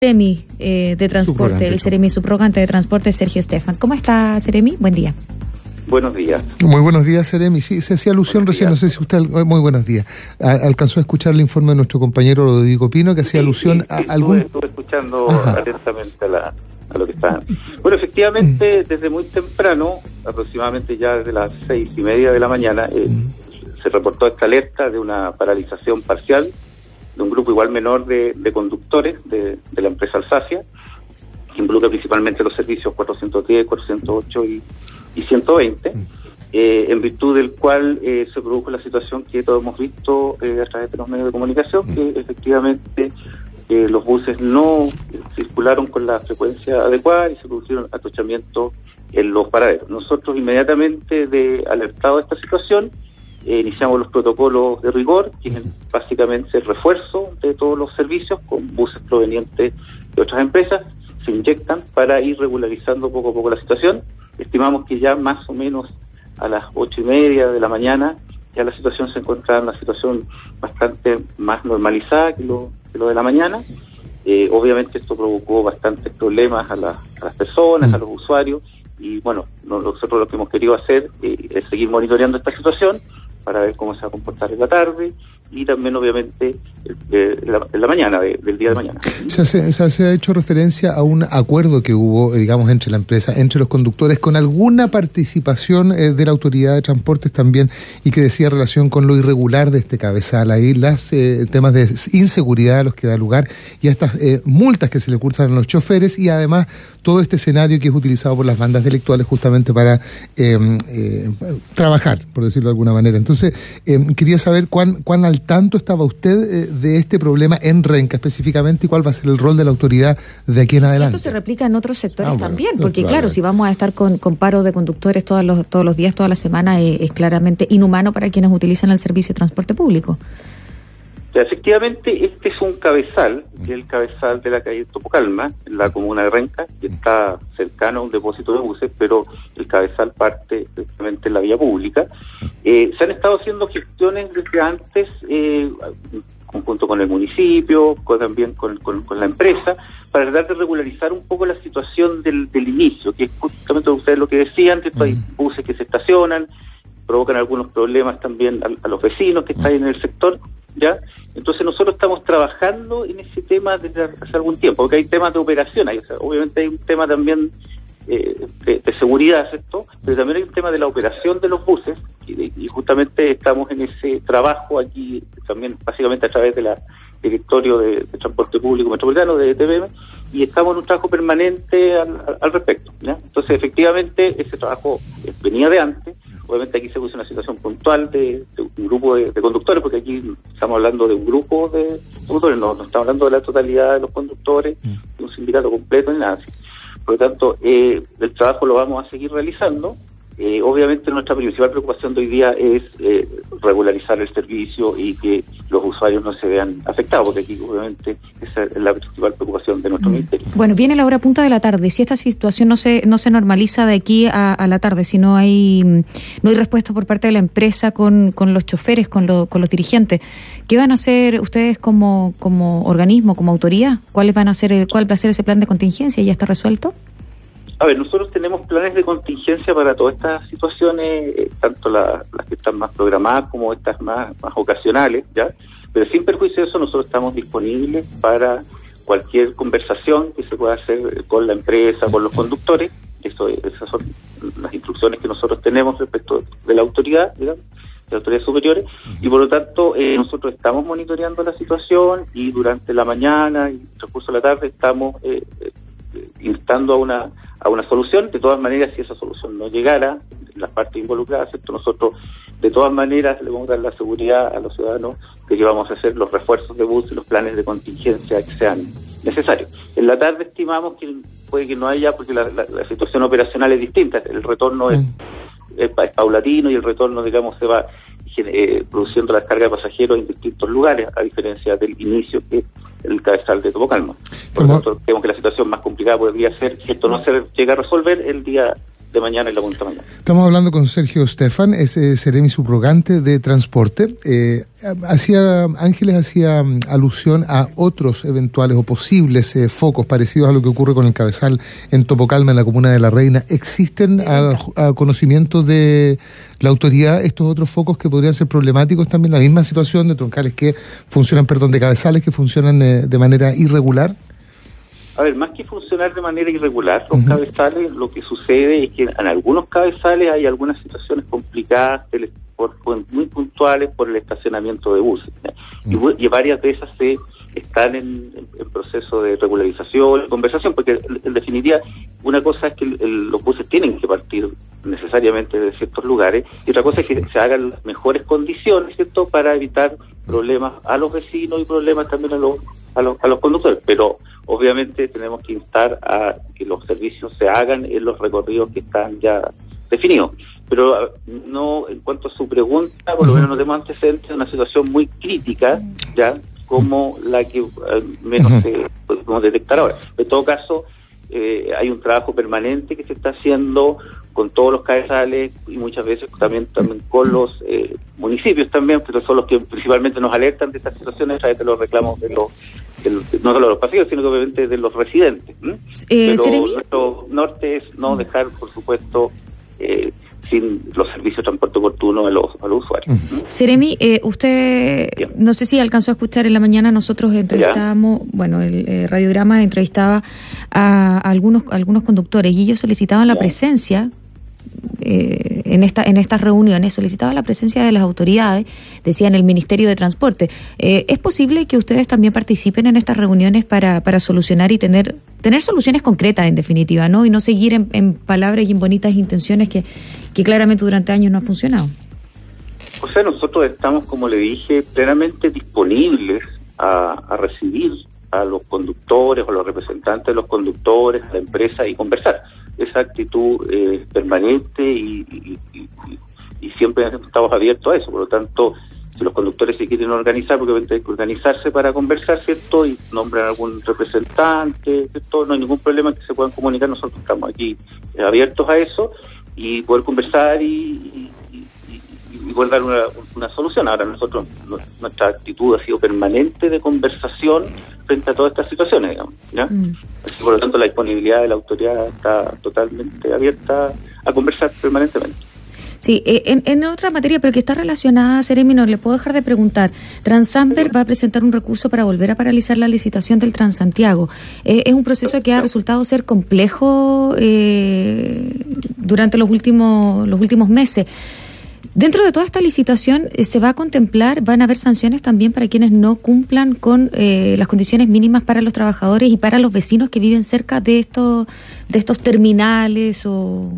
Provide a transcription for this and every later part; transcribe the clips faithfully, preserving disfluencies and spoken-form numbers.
Seremi eh, de Transporte, subrogante. el Seremi subrogante de Transporte, Sergio Estefan. ¿Cómo está, Seremi? Buen día. Buenos días. Muy buenos días, Seremi. Sí, se hacía alusión recién, no sé si usted... Muy buenos días. Alcanzó a escuchar el informe de nuestro compañero Rodrigo Pino, que hacía sí, alusión sí, a sí, algún... Estuve, estuve escuchando Ajá. atentamente a, la, a lo que está... Bueno, efectivamente, mm. desde muy temprano, aproximadamente ya desde las seis y media de la mañana, eh, mm. se reportó esta alerta de una paralización parcial de un grupo igual menor de, de conductores de, de la empresa Alsacia, que involucra principalmente los servicios cuatrocientos diez, cuatrocientos ocho y, y ciento veinte, mm. eh, en virtud del cual eh, se produjo la situación que todos hemos visto eh, a través de los medios de comunicación, mm. que efectivamente eh, los buses no circularon con la frecuencia adecuada y se produjeron atochamientos en los paraderos. Nosotros inmediatamente de alertado de esta situación, Eh, iniciamos los protocolos de rigor, que es básicamente el refuerzo de todos los servicios con buses provenientes de otras empresas, se inyectan para ir regularizando poco a poco la situación. Estimamos que ya más o menos a las ocho y media de la mañana ya la situación se encontraba en una situación bastante más normalizada que lo, que lo de la mañana. Eh, obviamente esto provocó bastantes problemas a, la, a las personas, a los usuarios, y bueno, nosotros lo que hemos querido hacer eh, es seguir monitoreando esta situación para ver cómo se va a comportar en la tarde y también obviamente eh, en, la, en la mañana, de, del día de mañana. Se, hace, se, se ha hecho referencia a un acuerdo que hubo, digamos, entre la empresa, entre los conductores, con alguna participación eh, de la Autoridad de Transportes también, y que decía relación con lo irregular de este cabezal, ahí las eh, temas de inseguridad a los que da lugar y a estas eh, multas que se le cursan a los choferes, y además todo este escenario que es utilizado por las bandas delictuales justamente para eh, eh, trabajar, por decirlo de alguna manera. Entonces, eh, quería saber cuán, cuán al tanto estaba usted eh, de este problema en Renca específicamente, y cuál va a ser el rol de la autoridad de aquí en adelante. Esto se replica en otros sectores ah, bueno, también, porque claro, claro, si vamos a estar con, con paro de conductores todos los, todos los días, toda la semana, eh, es claramente inhumano para quienes utilizan el servicio de transporte público. Efectivamente, este es un cabezal, que es el cabezal de la calle Topocalma, en la comuna de Renca, que está cercano a un depósito de buses, pero el cabezal parte directamente en la vía pública. Eh, se han estado haciendo gestiones desde antes, eh, conjunto con el municipio, con, también con, con, con la empresa, para tratar de regularizar un poco la situación del, del inicio, que es justamente ustedes lo que decían, que hay buses que se estacionan, provocan algunos problemas también a, a los vecinos que están en el sector, ¿ya? Entonces nosotros estamos trabajando en ese tema desde hace algún tiempo, porque hay temas de operación, hay, o sea, obviamente hay un tema también eh, de, de seguridad, ¿cierto? Pero también hay un tema de la operación de los buses, y, y justamente estamos en ese trabajo aquí, también básicamente a través del Directorio de, de Transporte Público Metropolitano, de T P M, y estamos en un trabajo permanente al, al, al respecto, ¿ya? Entonces efectivamente ese trabajo eh, venía de antes. Obviamente aquí se puso una situación puntual de, de un grupo de, de conductores, porque aquí estamos hablando de un grupo de conductores, no, no estamos hablando de la totalidad de los conductores, de un sindicato completo ni nada así. Por lo tanto, eh, el trabajo lo vamos a seguir realizando. Eh, obviamente nuestra principal preocupación de hoy día es eh, regularizar el servicio y que los usuarios no se vean afectados, porque aquí obviamente esa es la principal preocupación de nuestro mm. ministerio. Bueno, viene la hora punta de la tarde. Si esta situación no se no se normaliza de aquí a, a la tarde, si no hay no hay respuesta por parte de la empresa con, con los choferes, con, lo, con los dirigentes, ¿qué van a hacer ustedes como, como organismo, como autoridad? ¿Cuáles van a ser, cuál va a ser ese plan de contingencia? ¿Ya está resuelto? A ver, nosotros tenemos planes de contingencia para todas estas situaciones, eh, tanto la, las que están más programadas como estas más, más ocasionales, ¿ya? Pero sin perjuicio de eso, nosotros estamos disponibles para cualquier conversación que se pueda hacer con la empresa, con los conductores. Eso, esas son las instrucciones que nosotros tenemos respecto de la autoridad, digamos, de autoridades superiores, y por lo tanto eh, nosotros estamos monitoreando la situación, y durante la mañana y el transcurso de la tarde estamos eh, eh, instando a una a una solución. De todas maneras, si esa solución no llegara, las partes involucradas, ¿cierto? Nosotros de todas maneras le vamos a dar la seguridad a los ciudadanos de que vamos a hacer los refuerzos de bus y los planes de contingencia que sean necesarios. En la tarde estimamos que puede que no haya, porque la, la, la situación operacional es distinta, el retorno es, es, es paulatino, y el retorno, digamos, se va eh, produciendo la carga de pasajeros en distintos lugares, a diferencia del inicio, que es el cabezal de Topocalma. Por lo tanto, creemos que la situación más complicada podría ser, si esto no se llega a resolver, el día de mañana y la punta mañana. Estamos hablando con Sergio Stefan, es eh, Seremi subrogante de Transporte. Eh, hacía Ángeles hacía um, alusión a otros eventuales o posibles eh, focos parecidos a lo que ocurre con el Cabezal en Topocalma, en la comuna de La Reina. ¿Existen a, a conocimiento de la autoridad estos otros focos que podrían ser problemáticos también? La misma situación de troncales que funcionan, perdón, de cabezales que funcionan eh, de manera irregular. A ver, más que funcionar de manera irregular, los uh-huh. cabezales, lo que sucede es que en algunos cabezales hay algunas situaciones complicadas, por, por, muy puntuales por el estacionamiento de buses. Uh-huh. Y, y varias de esas se están en, en, en proceso de regularización, conversación, porque en, en definitiva, una cosa es que el, el, los buses tienen que partir necesariamente de ciertos lugares, y otra cosa es que se hagan las mejores condiciones, ¿cierto?, para evitar problemas a los vecinos y problemas también a los a los, a los conductores, pero obviamente tenemos que instar a que los servicios se hagan en los recorridos que están ya definidos. Pero no, en cuanto a su pregunta, por lo menos no tenemos antecedentes de una situación muy crítica, ya como la que al menos uh-huh. podemos detectar ahora. En todo caso, eh, hay un trabajo permanente que se está haciendo con todos los cabezales y muchas veces también también con los eh, municipios también, pero son los que principalmente nos alertan de estas situaciones a través de los reclamos de los, de los no solo de los pasajeros, sino que obviamente de los residentes. ¿Mm? Eh, pero ¿Seremi? Nuestro norte es no dejar, por supuesto, eh, sin los servicios de transporte oportuno a los, a los usuarios. Uh-huh. Seremi, eh, usted, Bien. no sé si alcanzó a escuchar en la mañana, nosotros entrevistábamos, ¿Ya? bueno, el eh, radiograma entrevistaba a, a algunos algunos conductores y ellos solicitaban la ¿Ya? presencia eh, en esta en estas reuniones, solicitaban la presencia de las autoridades, decían el Ministerio de Transporte. Eh, ¿Es posible que ustedes también participen en estas reuniones para, para solucionar y tener tener soluciones concretas, en definitiva, ¿no? Y no seguir en, en palabras y en bonitas intenciones que, que claramente durante años no han funcionado? O sea, nosotros estamos, como le dije, plenamente disponibles a, a recibir a los conductores o a los representantes de los conductores, a la empresa y conversar. Esa actitud eh, permanente y, y, y, y siempre estamos abiertos a eso. Por lo tanto, si los conductores se quieren organizar, porque hay que organizarse para conversar, ¿cierto? Y nombran algún representante, ¿cierto? No hay ningún problema en que se puedan comunicar. Nosotros estamos aquí eh, abiertos a eso y poder conversar y, y, y, y poder dar una, una solución. Ahora nosotros, nuestra actitud ha sido permanente de conversación frente a todas estas situaciones, digamos, ¿ya? Mm. Así, por lo tanto, la disponibilidad de la autoridad está totalmente abierta a conversar permanentemente. Sí, eh, en, en otra materia, pero que está relacionada, Seremi, no le puedo dejar de preguntar. Transamper va a presentar un recurso para volver a paralizar la licitación del Transantiago. Eh, es un proceso que ha resultado ser complejo eh, durante los últimos los últimos meses. Dentro de toda esta licitación, eh, ¿se va a contemplar, van a haber sanciones también para quienes no cumplan con eh, las condiciones mínimas para los trabajadores y para los vecinos que viven cerca de estos de estos terminales o...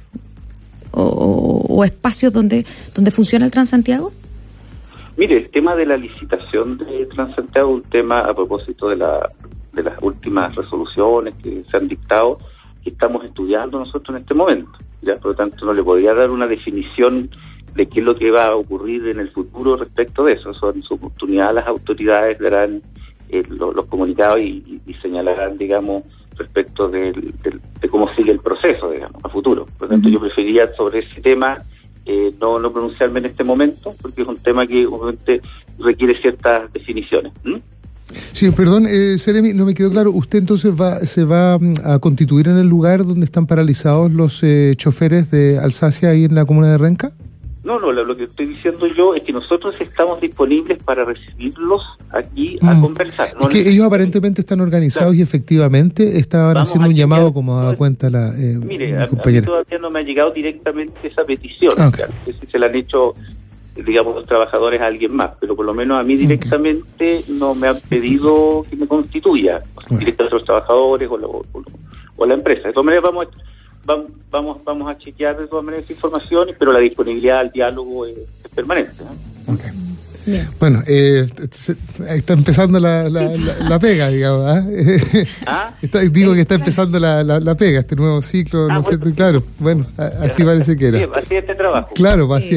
O, o espacios donde donde funciona el Transantiago? Mire, el tema de la licitación de Transantiago es un tema a propósito de la de las últimas resoluciones que se han dictado, que estamos estudiando nosotros en este momento. Ya, por lo tanto, no le podría dar una definición de qué es lo que va a ocurrir en el futuro respecto de eso. Eso en su oportunidad las autoridades darán eh, los, los comunicados y, y, y señalarán, digamos, respecto de, de, de cómo sigue el proceso, digamos, a futuro. Por lo tanto, uh-huh. yo preferiría sobre ese tema eh, no, no pronunciarme en este momento, porque es un tema que obviamente requiere ciertas definiciones. ¿Mm? Sí, perdón, eh, Seremi, no me quedó claro. ¿Usted entonces va se va a constituir en el lugar donde están paralizados los eh, choferes de Alsacia ahí en la comuna de Renca? No, no, lo, lo que estoy diciendo yo es que nosotros estamos disponibles para recibirlos aquí a mm. conversar. No es que ellos aparentemente están organizados, claro, y efectivamente estaban Vamos haciendo un llamado, chequear, como daba cuenta la eh, mire, a, compañera. A mí todavía no me ha llegado directamente esa petición. Ah, okay. O sea, si se la han hecho, digamos, los trabajadores a alguien más, pero por lo menos a mí directamente okay. no me han pedido que me constituya, bueno. directamente a los trabajadores o, lo, o, lo, o la empresa. De todas maneras, vamos a... Vamos vamos a chequear de todas maneras esa información, pero la disponibilidad al diálogo es, es permanente, ¿no? Okay. Bien. Bueno, eh, se, está empezando la, la, sí. la, la pega, digamos. ¿eh? ¿Ah? Está, digo que está empezando la, la, la pega, este nuevo ciclo, ah, ¿no es cierto? Claro, bueno, a, así parece que era. Sí, así es este trabajo. Claro, sí. así es.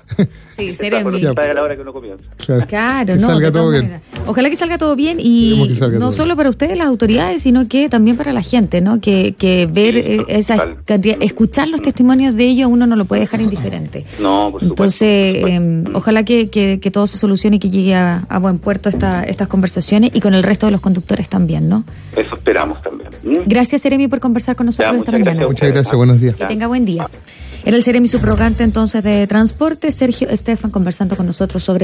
Sí, Seremi. A la hora que uno comienza. Claro, claro que no, salga todo bien. Ojalá que salga todo bien y salga no todo solo bien. para ustedes, las autoridades, sino que también para la gente, ¿no? Que, que ver sí, eh, esa total. cantidad, escuchar los testimonios de ellos, uno no lo puede dejar indiferente. No, por supuesto. Entonces, por supuesto. Eh, ojalá que, que, que todo se solucione y que llegue a, a buen puerto esta, estas conversaciones y con el resto de los conductores también, ¿no? Eso esperamos también. ¿Mm? Gracias, Seremi, por conversar con nosotros ya, esta mañana. Gracias, muchas gracias, buenos días. Que tenga buen día. Era el Seremi subrogante entonces de Transporte, Sergio Estefan, conversando con nosotros sobre